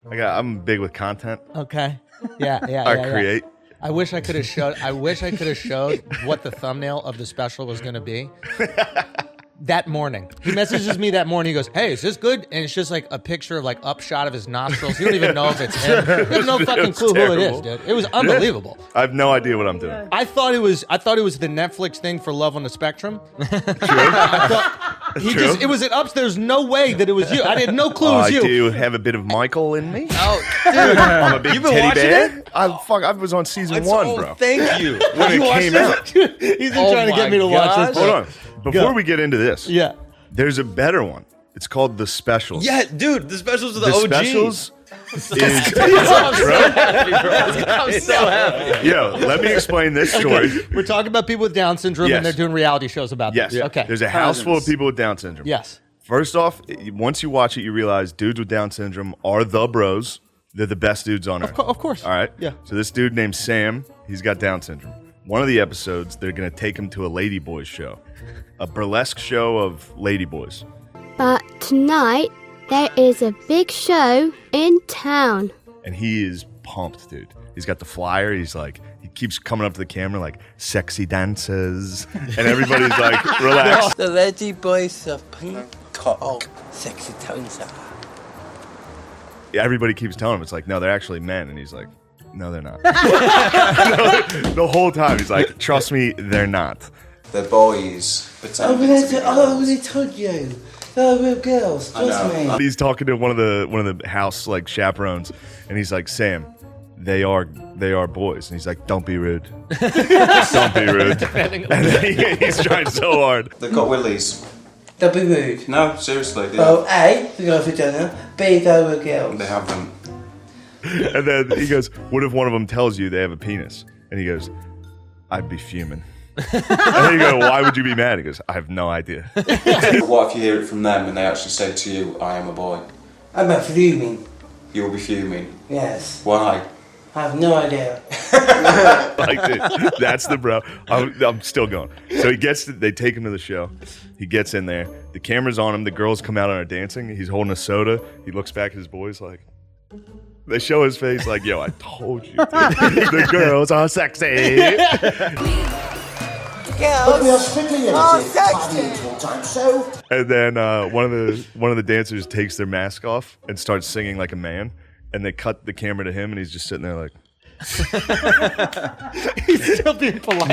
I'm big with content. Okay. Yeah. I create. I wish I could have showed what the thumbnail of the special was going to be. That morning, he messages me that morning. He goes, "Hey, is this good?" And it's just like a picture of like upshot of his nostrils. You don't even know if it's him. You have no fucking clue who it is, dude. It was unbelievable. I have no idea what I'm doing. I thought it was the Netflix thing for Love on the Spectrum. True. It was an ups. There's no way that it was you. I had no clue it was you. I do have a bit of Michael in me. Oh, dude, I'm a big You've been teddy watching bear. it? I was on season 1, bro. Thank you. When it came out. He's been trying to get me to watch this. Hold on. Before we get into this, Yeah. there's a better one. It's called The Specials. Yeah, dude, the specials are the The OG. Specials is... I'm so happy. Yo, let me explain this story. We're talking about people with Down syndrome, Yes. and they're doing reality shows about Yes. this. Okay. There's a house full of people with Down syndrome. Yes. First off, once you watch it, you realize dudes with Down syndrome are the bros. They're the best dudes on earth. Of course. All right? Yeah. So this dude named Sam, he's got Down syndrome. One of the episodes, they're going to take him to a Ladyboys show. A burlesque show of Ladyboys. But tonight, there is a big show in town. And he is pumped, dude. He's got the flyer. He's like, he keeps coming up to the camera like, sexy dances. And everybody's like, relax. The lady boys of pink cock, sexy tones. Everybody keeps telling him, it's like, no, they're actually men. And he's like, no, they're not. The whole time, he's like, trust me, they're not. They're boys. They told you. They're real girls. Trust me. He's talking to one of the house like chaperones, and he's like, Sam, they are boys. And he's like, don't be rude. Don't be rude. And then he's trying so hard. They've got willies. Don't be rude. No, seriously. They, Well, A, they go for dinner. B, they were girls. they have them. And then he goes, what if one of them tells you they have a penis? And he goes, I'd be fuming. And then you go, why would you be mad? He goes, I have no idea. What if you hear it from them and they actually say to you, I am a boy? I'm a fuming. You will be fuming. Yes. Why? I have no idea. Like, dude, that's the bro. I'm still going. So they take him to the show. He gets in there. The camera's on him. The girls come out and are dancing. He's holding a soda. He looks back at his boys like, they show his face like, yo, I told you. Dude. The girls are sexy. And then one of the dancers takes their mask off and starts singing like a man. And they cut the camera to him, and he's just sitting there like... He's still being polite.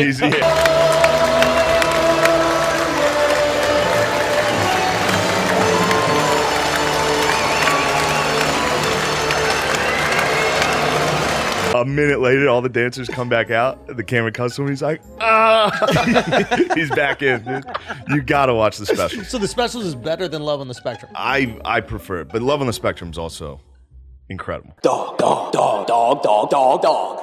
A minute later, all the dancers come back out. The camera cuts to him. He's like, ah! He's back in, dude. You got to watch the special. So the specials is better than Love on the Spectrum. I prefer it, but Love on the Spectrum is also incredible. Dog, dog, dog, dog, dog, dog, dog.